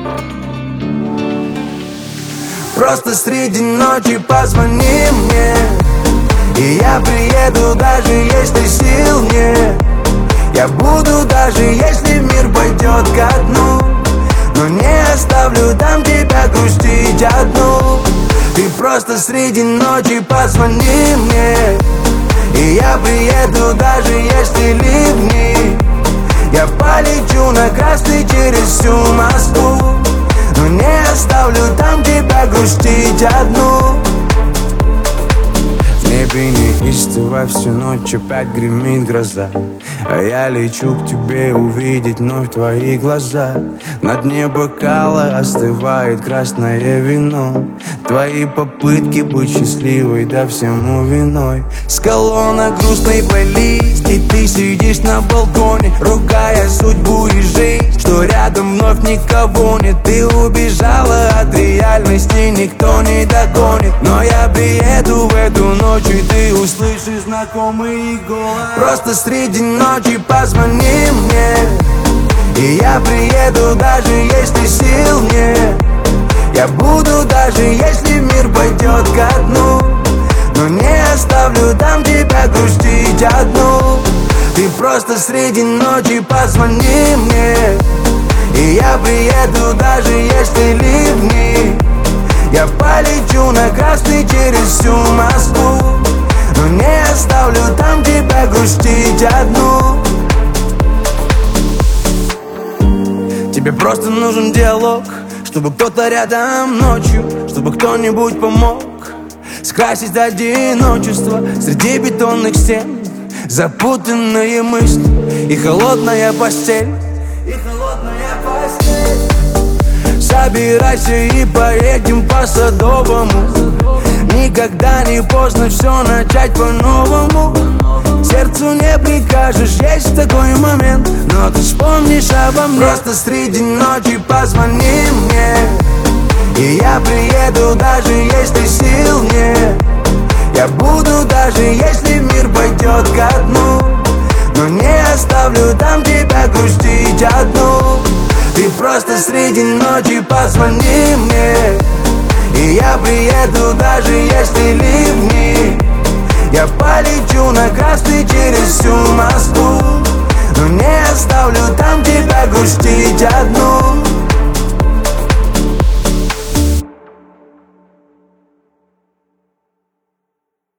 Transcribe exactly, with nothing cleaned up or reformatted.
Просто среди ночи позвони мне, и я приеду, даже если сил нет. Я буду, даже если мир пойдет ко дну, но не оставлю там тебя грустить одну. Ты просто среди ночи позвони мне, и я приеду, даже если ливни. Я полечу на красный через всю Москву, но не оставлю там тебя грустить одну. В небе неистово всю ночь опять гремит гроза, а я лечу к тебе увидеть вновь твои глаза. На дне бокала остывает красное вино, твои попытки быть счастливой, да всему виной. С колонок грустный плейлист, и ты сидишь на балконе, ругая судьбу и жизнь, что рядом вновь никого нет. Ты убежала от реальности, никто не догонит, но я приеду в эту ночь, и ты услышишь знакомый голос. Просто среди ночи позвони мне, и я приеду, даже если сил нет. Я буду, даже если мир пойдет ко дну, но не оставлю там тебя грустить одну. Ты просто среди ночи позвони мне, и я приеду, даже если ливни. Я полечу на красный через всю Москву, но не оставлю там тебя грустить одну. Тебе просто нужен диалог, чтобы кто-то рядом ночью, чтобы кто-нибудь помог скрасить одиночество среди бетонных стен. Запутанные мысли и холодная постель, и холодная постель. Собирайся и поедем по Садовому. Никогда не поздно все начать по-новому. Сердцу не прикажешь, есть такой момент, но ты вспомнишь обо мне. Просто среди ночи позвони мне, и я приеду, даже если сил нет. Я буду, даже если мир пойдет ко дну, но не оставлю там тебя грустить одну. Ты просто среди ночи позвони мне, и я приеду, даже если ливни. Я полечу на красный через всю Москву, но не оставлю там тебя грустить одну.